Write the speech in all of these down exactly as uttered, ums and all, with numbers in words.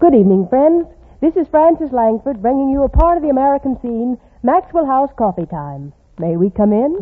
Good evening, friends. This is Frances Langford bringing you a part of the American scene, Maxwell House Coffee Time. May we come in?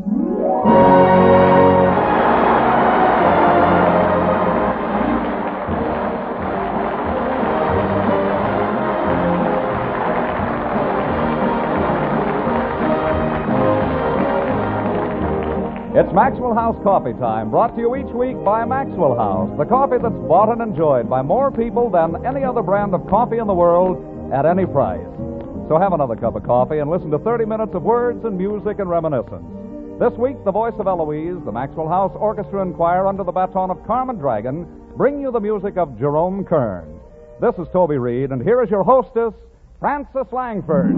It's Maxwell House Coffee Time, brought to you each week by Maxwell House, the coffee that's bought and enjoyed by more people than any other brand of coffee in the world at any price. So have another cup of coffee and listen to thirty minutes of words and music and reminiscence. This week, the voice of Eloise, the Maxwell House Orchestra and Choir under the baton of Carmen Dragon, bring you the music of Jerome Kern. This is Toby Reed, and here is your hostess, Frances Langford.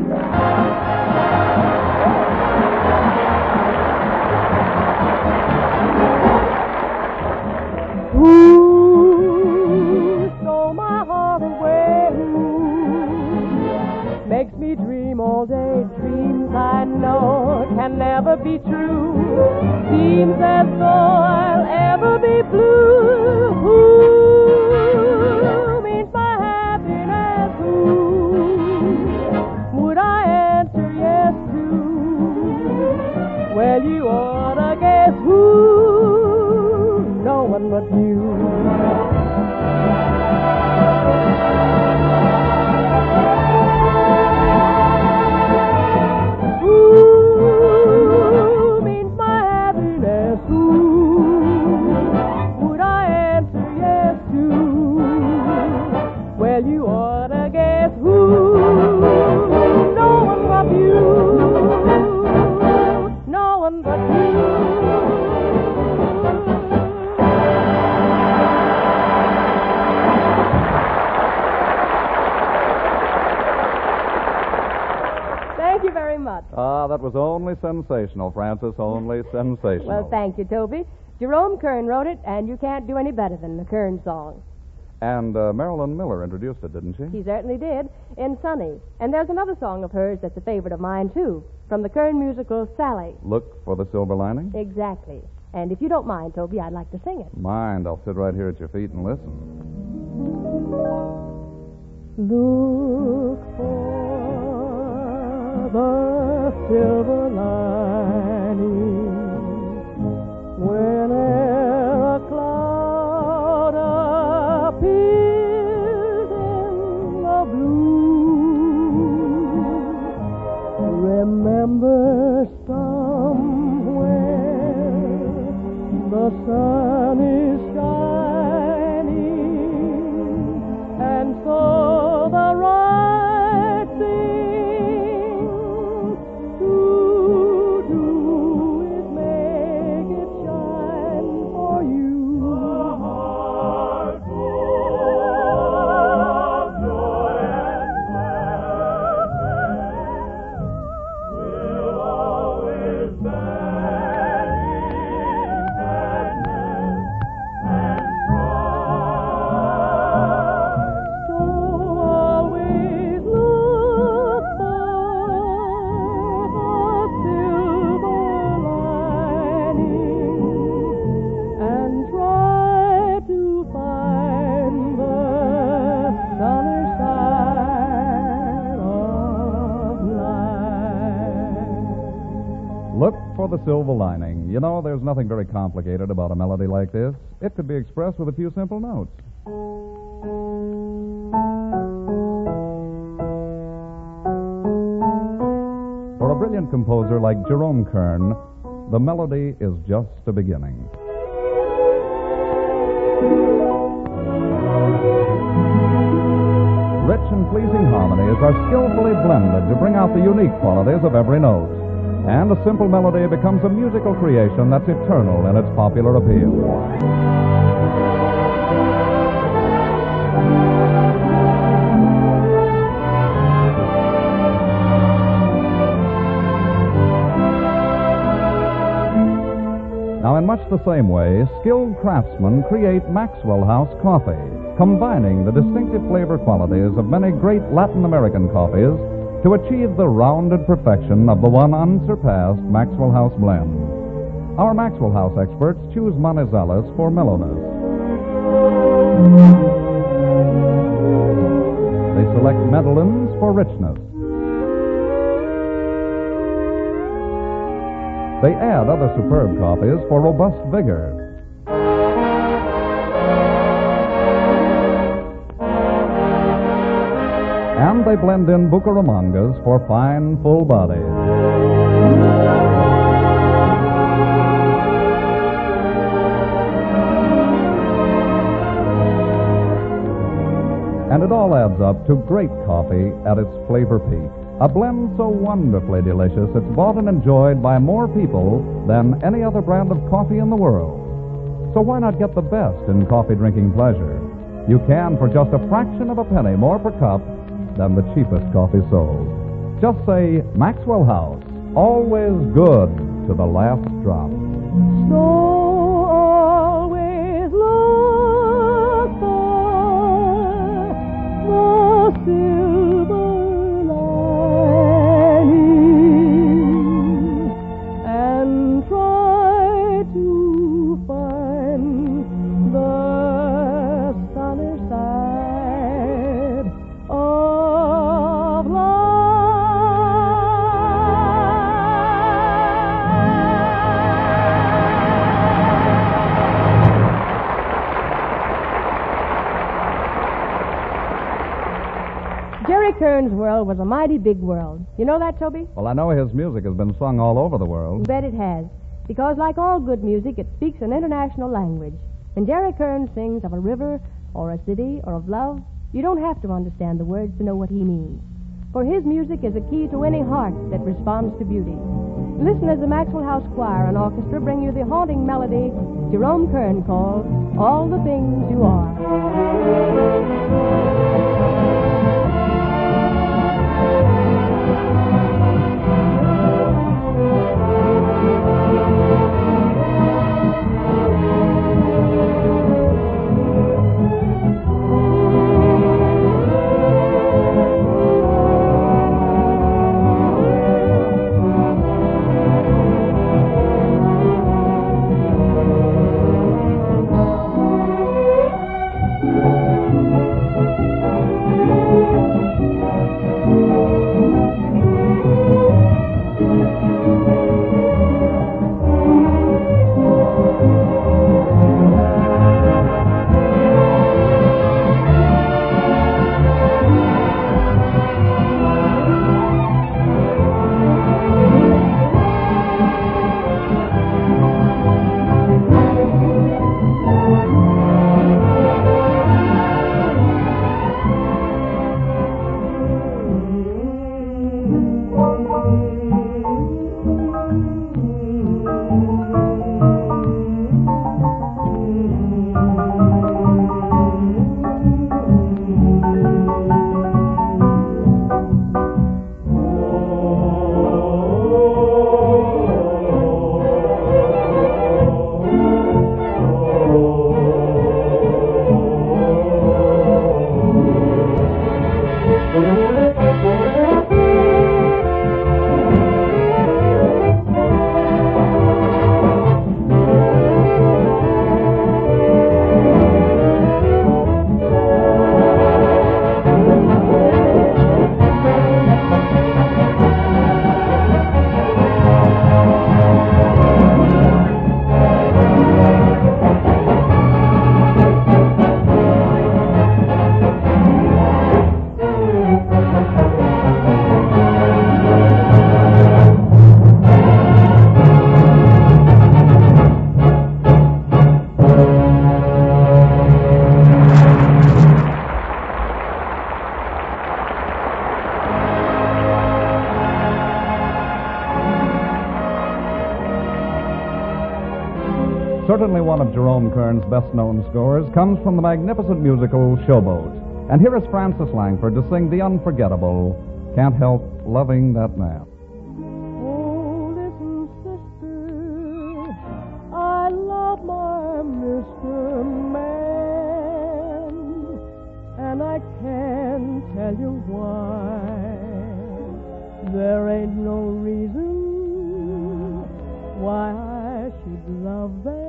Ooh, stole my heart away. Makes me dream all day. Dreams I know can never be true. Seems as though I'll ever be blue. Who means my happiness? Who would I answer yes to? Well, you ought to guess who. No one but you. Who means my happiness? Who would I answer yes to? Well, you ought to guess who. No one but you. No one but you. Thank you very much. Ah, that was only sensational, Frances, only sensational. Well, thank you, Toby. Jerome Kern wrote it, and you can't do any better than the Kern song. And uh, Marilyn Miller introduced it, didn't she? She certainly did, in Sunny. And there's another song of hers that's a favorite of mine, too, from the Kern musical, Sally. Look for the silver lining? Exactly. And if you don't mind, Toby, I'd like to sing it. Mind, I'll sit right here at your feet and listen. Look for the silver lining whene'er a cloud appears in the blue. Remember somewhere the sun is shining, and so the right thing to do is make it shine for you. A heart full of joy and gladness will always banish sadness and strife. So always look for the silver lining and try to find the sunny side of life. Look for the silver lining. You know, there's nothing very complicated about a melody like this. It could be expressed with a few simple notes. For a brilliant composer like Jerome Kern, the melody is just a beginning. Rich and pleasing harmonies are skillfully blended to bring out the unique qualities of every note. And a simple melody becomes a musical creation that's eternal in its popular appeal. Now, in much the same way, skilled craftsmen create Maxwell House coffee, combining the distinctive flavor qualities of many great Latin American coffees to achieve the rounded perfection of the one unsurpassed Maxwell House blend. Our Maxwell House experts choose Manizales for mellowness. select Mentalins for richness. They add other superb coffees for robust vigor. And they blend in Bucaramangas for fine, full bodies. And it all adds up to great coffee at its flavor peak. A blend so wonderfully delicious it's bought and enjoyed by more people than any other brand of coffee in the world. So why not get the best in coffee drinking pleasure? You can for just a fraction of a penny more per cup than the cheapest coffee sold. Just say Maxwell House, always good to the last drop. So always look for the silver lining and try to find the sunny side of Jerry Kern's world was a mighty big world. You know that, Toby? Well, I know his music has been sung all over the You world. bet it has. Because like all good music, it speaks an international language. When Jerry Kern sings of a river or a city or of love, you don't have to understand the words to know what he means. For his music is a key to any heart that responds to beauty. Listen as the Maxwell House Choir and Orchestra bring you the haunting melody Jerome Kern calls All the Things You Are. Certainly one of Jerome Kern's best-known scores comes from the magnificent musical Showboat. And here is Frances Langford to sing the unforgettable Can't Help Loving That Man. Oh, listen, sister, I love my Mister Man, and I can't tell you why. There ain't no reason why I should love that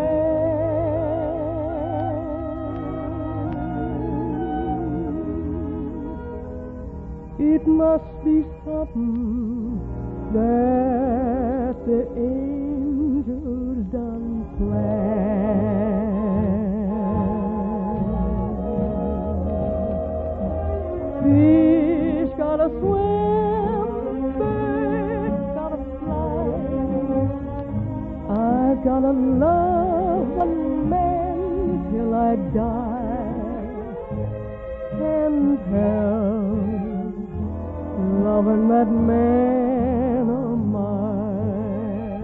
man. It must be something that the angels done planned. Fish gotta swim, birds gotta fly. I've gotta love one man till I die. Can't help loving that man of mine.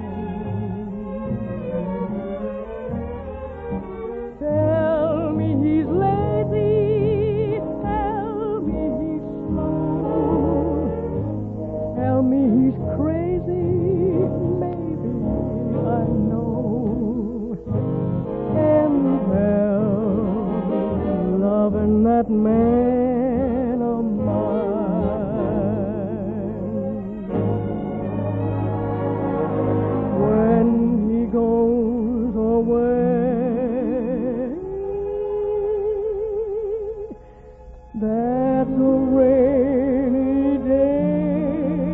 Tell me he's lazy, tell me he's slow, tell me he's crazy, maybe I know. Can't help loving that man of mine. That's a rainy day,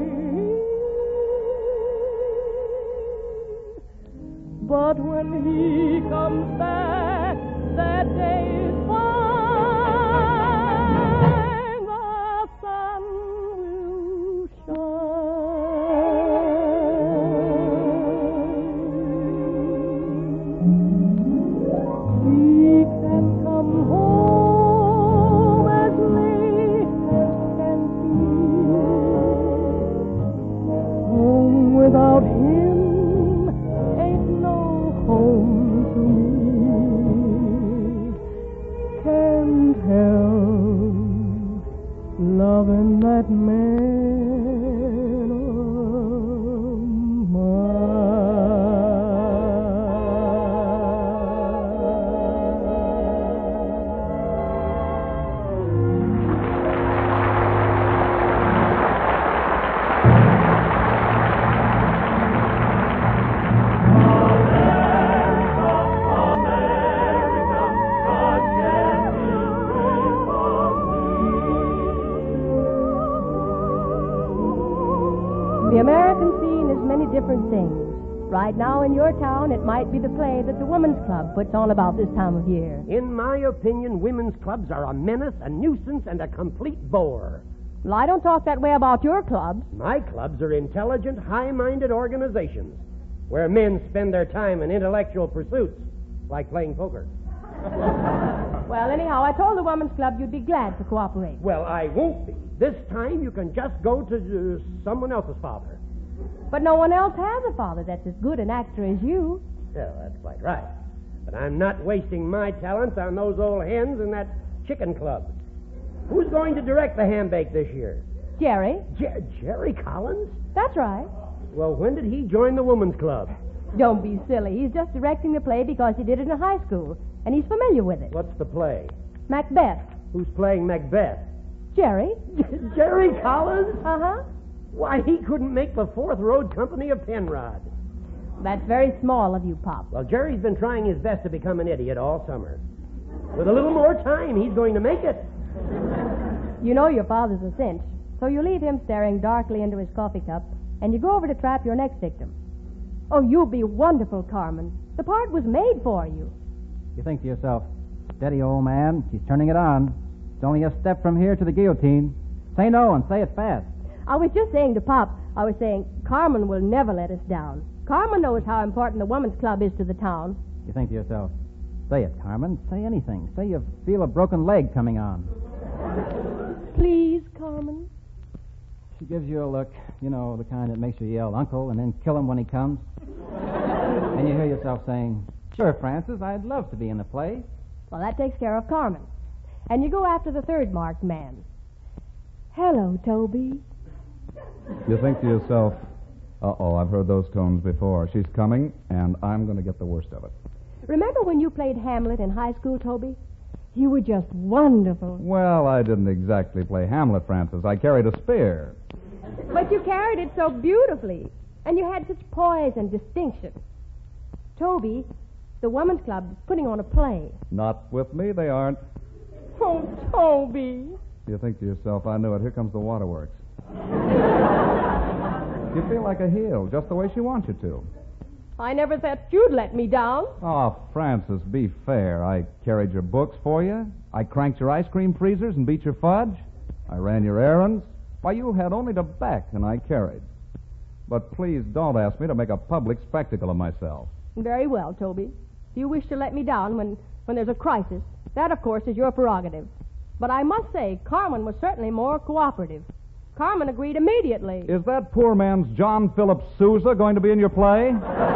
but when he comes back, that day is fine. The sun will shine. He can come home as late as can be. Home without him ain't no home to me. Can't help loving that man of mine. The American scene is many different things. Right now in your town, it might be the play that the Women's Club puts on about this time of year. In my opinion, women's clubs are a menace, a nuisance, and a complete bore. Well, I don't talk that way about your clubs. My clubs are intelligent, high-minded organizations where men spend their time in intellectual pursuits, like playing poker. Well, anyhow, I told the Women's Club you'd be glad to cooperate. Well, I won't be. This time you can just go to uh, someone else's father. But no one else has a father that's as good an actor as you. Yeah, that's quite right. But I'm not wasting my talents on those old hens in that chicken club. Who's going to direct the ham bake this year? Jerry? Jer- Jerry Collins? That's right. Well, when did he join the Women's Club? Don't be silly. He's just directing the play because he did it in high school, and he's familiar with it. What's the play? Macbeth. Who's playing Macbeth? Jerry? Jerry Collins? Uh-huh. Why, he couldn't make the Fourth Road Company of Penrod. That's very small of you, Pop. Well, Jerry's been trying his best to become an idiot all summer. With a little more time, he's going to make it. You know your father's a cinch, so you leave him staring darkly into his coffee cup, and you go over to trap your next victim. Oh, you'll be wonderful, Carmen. The part was made for you. You think to yourself, steady, old man, she's turning it on. It's only a step from here to the guillotine. Say no and say it fast. I was just saying to Pop, I was saying, Carmen will never let us down. Carmen knows how important the Women's Club is to the town. You think to yourself, say it, Carmen. Say anything. Say you feel a broken leg coming on. Please, Carmen. She gives you a look, you know, the kind that makes you yell, Uncle, and then kill him when he comes. And you hear yourself saying, sure, Francis, I'd love to be in the play. Well, that takes care of Carmen. And you go after the third marked man. Hello, Toby. You think to yourself, uh-oh, I've heard those tones before. She's coming, and I'm going to get the worst of it. Remember when you played Hamlet in high school, Toby? You were just wonderful. Well, I didn't exactly play Hamlet, Francis. I carried a spear. But you carried it so beautifully, and you had such poise and distinction. Toby, the Women's Club is putting on a play. Not with me, they aren't. Oh, Toby. You think to yourself, I knew it. Here comes the waterworks. You feel like a heel, just the way she wants you to. I never thought you'd let me down. Oh, Frances, be fair. I carried your books for you. I cranked your ice cream freezers and beat your fudge. I ran your errands. Why, you had only to back, and I carried. But please don't ask me to make a public spectacle of myself. Very well, Toby. If you wish to let me down when, when there's a crisis, that, of course, is your prerogative. But I must say, Carmen was certainly more cooperative. Carmen agreed immediately. Is that poor man's John Philip Sousa going to be in your play?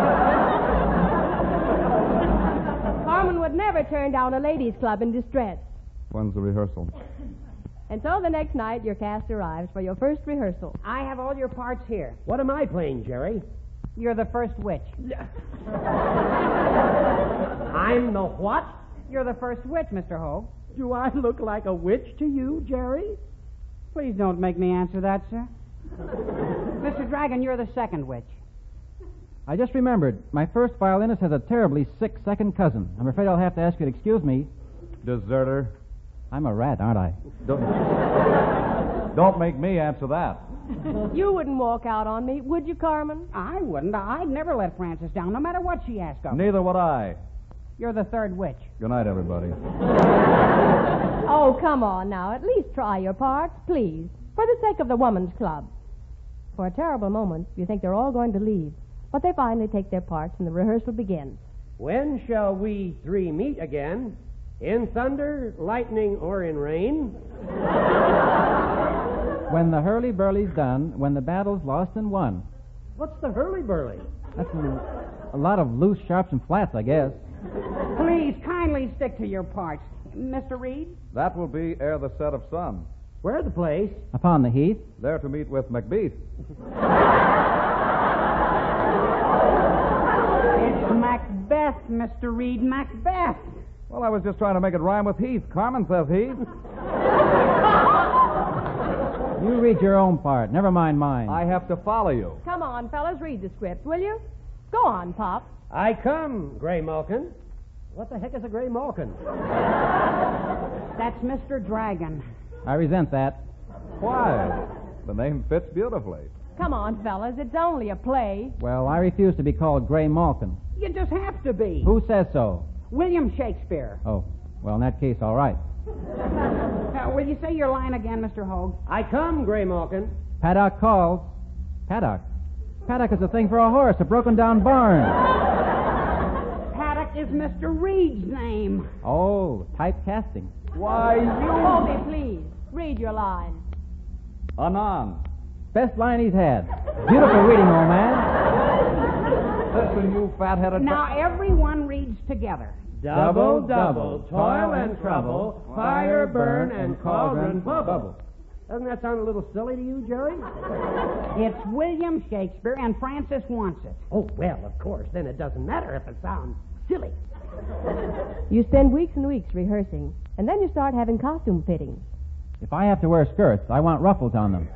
Carmen would never turn down a ladies' club in distress. When's the rehearsal? And so the next night, your cast arrives for your first rehearsal. I have all your parts here. What am I playing, Jerry? You're the first witch. I'm the what? You're the first witch, Mister Hogue. Do I look like a witch to you, Jerry? Please don't make me answer that, sir. Mister Dragon, you're the second witch. I just remembered, my first violinist has a terribly sick second cousin. I'm afraid I'll have to ask you to excuse me. Deserter. I'm a rat, aren't I? Don't, don't make me answer that. You wouldn't walk out on me, would you, Carmen? I wouldn't. I'd never let Frances down, no matter what she asked of me. Neither would I. You're the third witch. Good night, everybody. Oh, come on now. At least try your parts, please. For the sake of the woman's club. For a terrible moment, you think they're all going to leave. But they finally take their parts and the rehearsal begins. When shall we three meet again? In thunder, lightning, or in rain? When the hurly-burly's done, when the battle's lost and won. What's the hurly-burly? That's a, a lot of loose sharps and flats, I guess. Please, kindly stick to your parts. Mister Reed? That will be ere the set of sun. Where the place? Upon the heath. There to meet with Macbeth. It's Macbeth, Mister Reed, Macbeth. Well, I was just trying to make it rhyme with Heath. Carmen says Heath. You read your own part. Never mind mine. I have to follow you. Come on, fellas, read the script, will you? Go on, Pop. I come, Gray Malkin. What the heck is a Gray Malkin? That's Mister Dragon. I resent that. Why? The name fits beautifully. Come on, fellas, it's only a play. Well, I refuse to be called Gray Malkin. You just have to be. Who says so? William Shakespeare. Oh, well, in that case, all right. Uh, will you say your line again, Mister Hogue? I come, Gray Malkin. Paddock calls. Paddock? Paddock is a thing for a horse, a broken-down barn. Paddock is Mister Reed's name. Oh, typecasting. Why, you... Toby, please, read your line. Anon. Best line he's had. Beautiful reading, old man. Listen, you fat-headed... Now, everyone reads together. Double, double, toil and trouble, fire, burn, and cauldron bubble. Doesn't that sound a little silly to you, Jerry? It's William Shakespeare, and Frances wants it. Oh, well, of course. Then it doesn't matter if it sounds silly. You spend weeks and weeks rehearsing, and then you start having costume fittings. If I have to wear skirts, I want ruffles on them.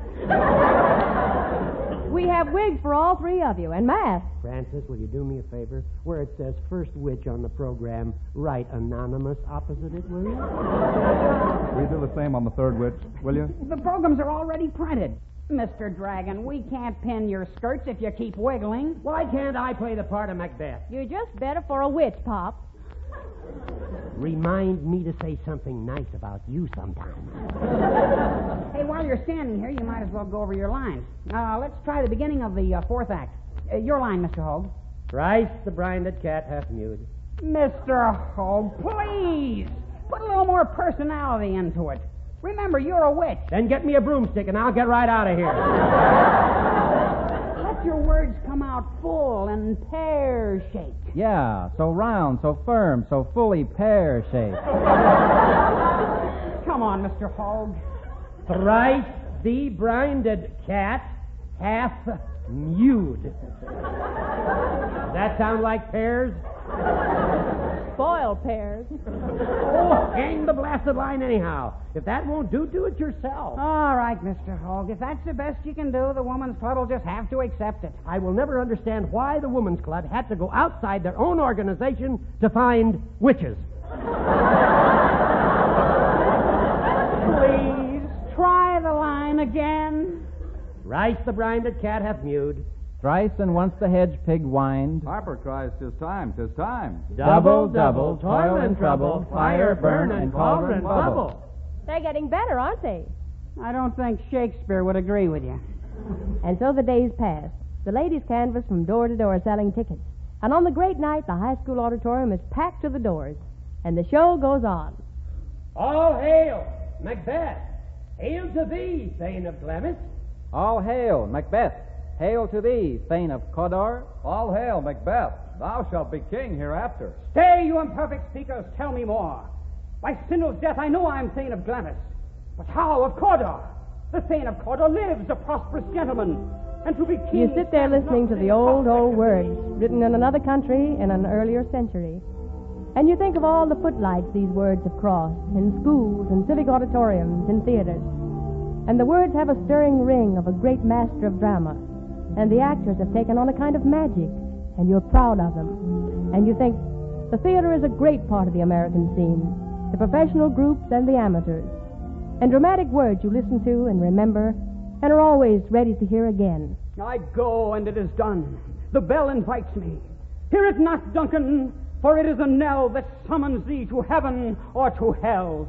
We have wigs for all three of you, and masks. Frances, will you do me a favor? Where it says first witch on the program, write anonymous opposite it, will you? Will you do the same on the third witch, will you? The programs are already printed. Mister Dragon, we can't pin your skirts if you keep wiggling. Why can't I play the part of Macbeth? You're just better for a witch, Pop. Remind me to say something nice about you sometime. Hey, while you're standing here, you might as well go over your lines. Uh, let's try the beginning of the uh, fourth act. Uh, your line, Mister Hogue. Thrice the brinded cat hath mewed. Mister Hogue, please! Put a little more personality into it. Remember, you're a witch. Then get me a broomstick and I'll get right out of here. Let your words come out full and pear-shaped. Yeah, so round, so firm, so fully pear-shaped. Come on, Mister Hogue. Thrice the brinded cat hath mewed. Does that sound like pears? Spoiled pears. Oh, hang the blasted line anyhow. If that won't do, do it yourself. All right, Mister Hogue. If that's the best you can do, the Woman's Club will just have to accept it. I will never understand why the Women's Club had to go outside their own organization to find witches. Please, again. Rice the brine that cat hath mewed. Thrice and once the hedge pig whined. Harper cries, 'tis time, 'tis time. Double, double, toil and trouble, fire burn and cauldron bubble. They're getting better, aren't they? I don't think Shakespeare would agree with you. And so the days passed. The ladies canvassed from door to door selling tickets. And on the great night, the high school auditorium is packed to the doors. And the show goes on. All hail, Macbeth. Hail to thee, Thane of Glamis. All hail, Macbeth. Hail to thee, Thane of Cawdor. All hail, Macbeth. Thou shalt be king hereafter. Stay, you imperfect speakers, tell me more. By Sindel's death, I know I am Thane of Glamis. But how of Cawdor? The Thane of Cawdor lives, a prosperous gentleman. And to be king... You sit there listening to the old, old words written in another country in an earlier century. And you think of all the footlights these words have crossed, in schools, in civic auditoriums, in theaters. And the words have a stirring ring of a great master of drama. And the actors have taken on a kind of magic, and you're proud of them. And you think, the theater is a great part of the American scene, the professional groups and the amateurs. And dramatic words you listen to and remember, and are always ready to hear again. I go, and it is done. The bell invites me. Hear it not, Duncan, for it is a knell that summons thee to heaven or to hell.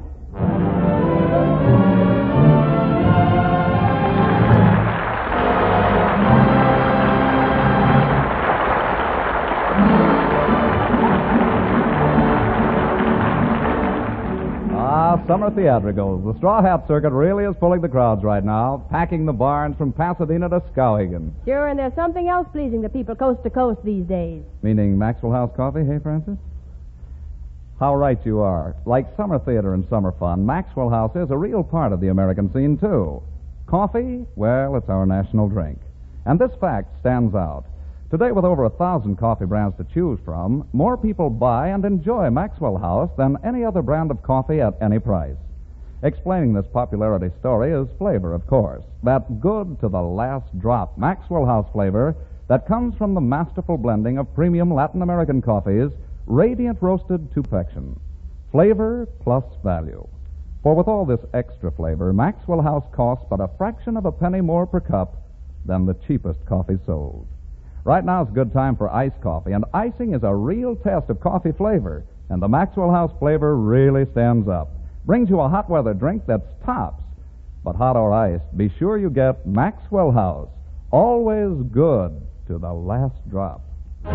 Ah, summer theatricals. The Straw Hat Circuit really is pulling the crowds right now, packing the barns from Pasadena to Skowhegan. Sure, and there's something else pleasing to people coast to coast these days. Meaning Maxwell House coffee, hey, Francis? How right you are. Like summer theater and summer fun, Maxwell House is a real part of the American scene, too. Coffee? Well, it's our national drink. And this fact stands out. Today, with over a thousand coffee brands to choose from, more people buy and enjoy Maxwell House than any other brand of coffee at any price. Explaining this popularity story is flavor, of course. That good to the last drop Maxwell House flavor that comes from the masterful blending of premium Latin American coffees, radiant roasted to perfection. Flavor plus value. For with all this extra flavor, Maxwell House costs but a fraction of a penny more per cup than the cheapest coffee sold. Right now is a good time for iced coffee, and icing is a real test of coffee flavor, and the Maxwell House flavor really stands up. Brings you a hot weather drink that's tops. But hot or iced, be sure you get Maxwell House. Always good to the last drop.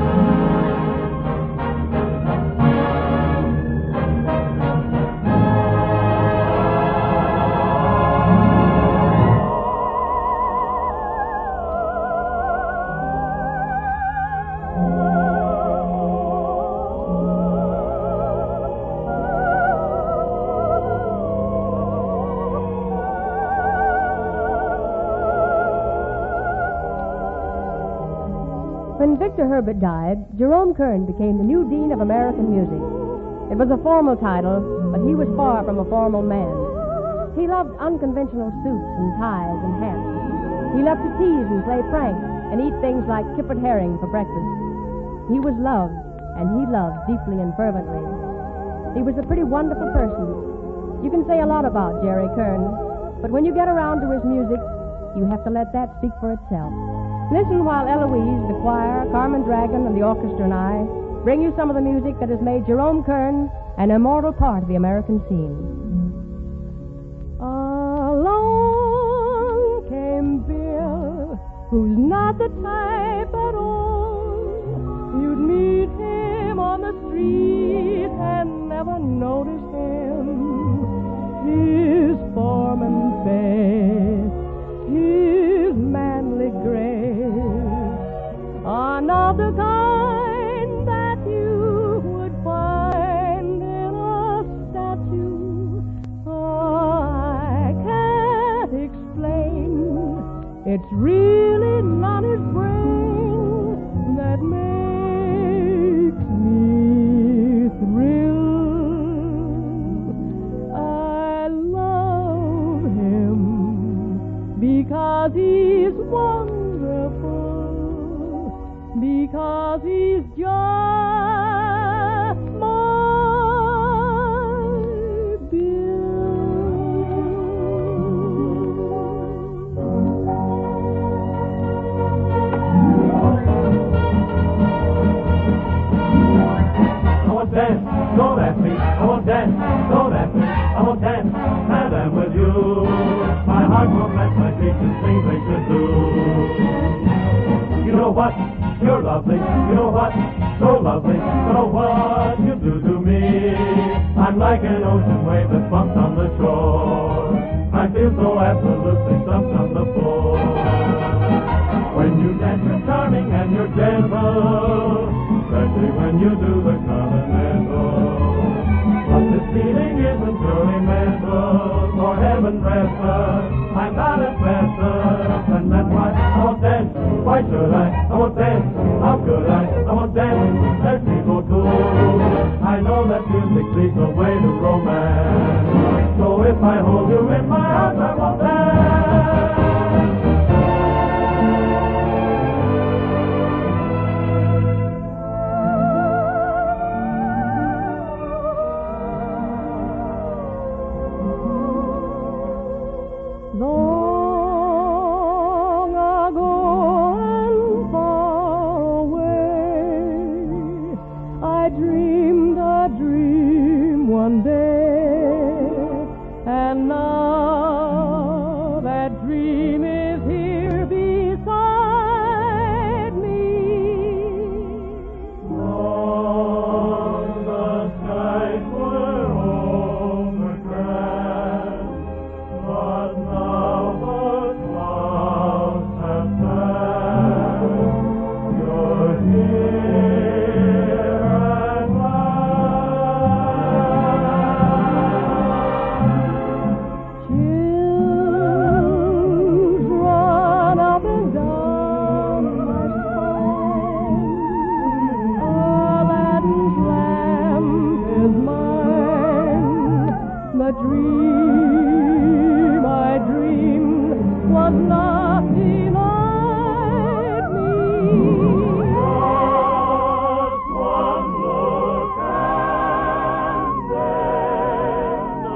When Victor Herbert died, Jerome Kern became the new dean of American music. It was a formal title, but he was far from a formal man. He loved unconventional suits and ties and hats. He loved to tease and play pranks and eat things like kippered herring for breakfast. He was loved, and he loved deeply and fervently. He was a pretty wonderful person. You can say a lot about Jerry Kern, but when you get around to his music, you have to let that speak for itself. Listen while Eloise, the choir, Carmen Dragon, and the orchestra and I bring you some of the music that has made Jerome Kern an immortal part of the American scene. Along came Bill, who's not the type at all. You'd meet him on the street and never notice him. His form and face, his manly grace are not the kind that you would find in a statue. Oh, I can't explain. It's really not his brain that makes me thrill. I love him because he's wonderful, because he's just my Bill. heart will match my feet and things they should do. You know what? You're lovely. You know what? So lovely. So what you do to me? I'm like an ocean wave that bumps on the shore. I feel so absolutely stumped on the floor. When you dance, you're charming and you're gentle, especially when you do the continental. But this feeling isn't purely mental. For heaven rest us, I'm not as fast, and that's why I won't dance. Why should I? I won't dance. How could I? I won't dance. Let me go too. I know that music leads the way to romance. So if I hold you in my arms, I won't dance. Long ago and far away, I dreamed a dream one day, and now that dream is here beside me. On the skies were overcast, but now the clouds have passed. You're here at last. Chills Run up and down my spine. Aladdin's lamp is mine. The dream I dreamed was not denied me. Just one look and then I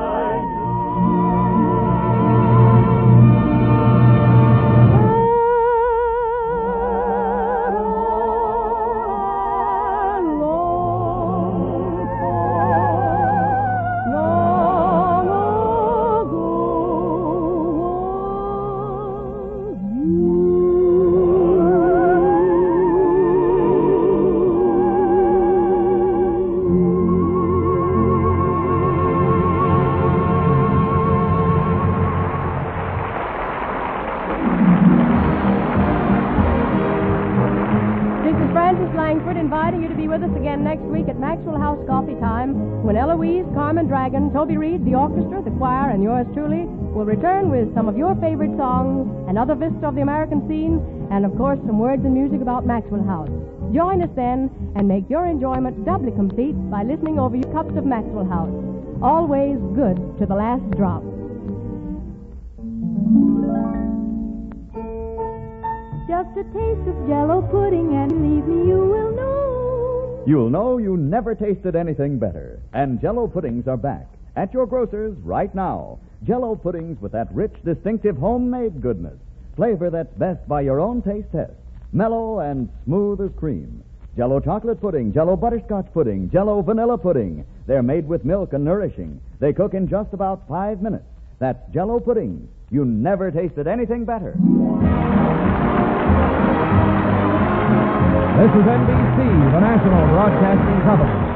This is Frances Langford inviting you to be with us again next week at Maxwell House Coffee Time, when Eloise, Carmen Dragon, Toby Reed, the orchestra, the choir, and yours truly will return with some of your favorite songs, another vista of the American scene, and of course some words and music about Maxwell House. Join us then and make your enjoyment doubly complete by listening over your cups of Maxwell House. Always good to the last drop. Just a taste of Jell-O pudding, and believe me, you will know. You'll know you never tasted anything better. And Jell-O puddings are back at your grocer's right now. Jell-O puddings with that rich, distinctive homemade goodness. Flavor that's best by your own taste test. Mellow and smooth as cream. Jell-O chocolate pudding, Jell-O butterscotch pudding, Jell-O vanilla pudding. They're made with milk and nourishing. They cook in just about five minutes. That's Jell-O puddings. You never tasted anything better. This is N B C, the national broadcasting company.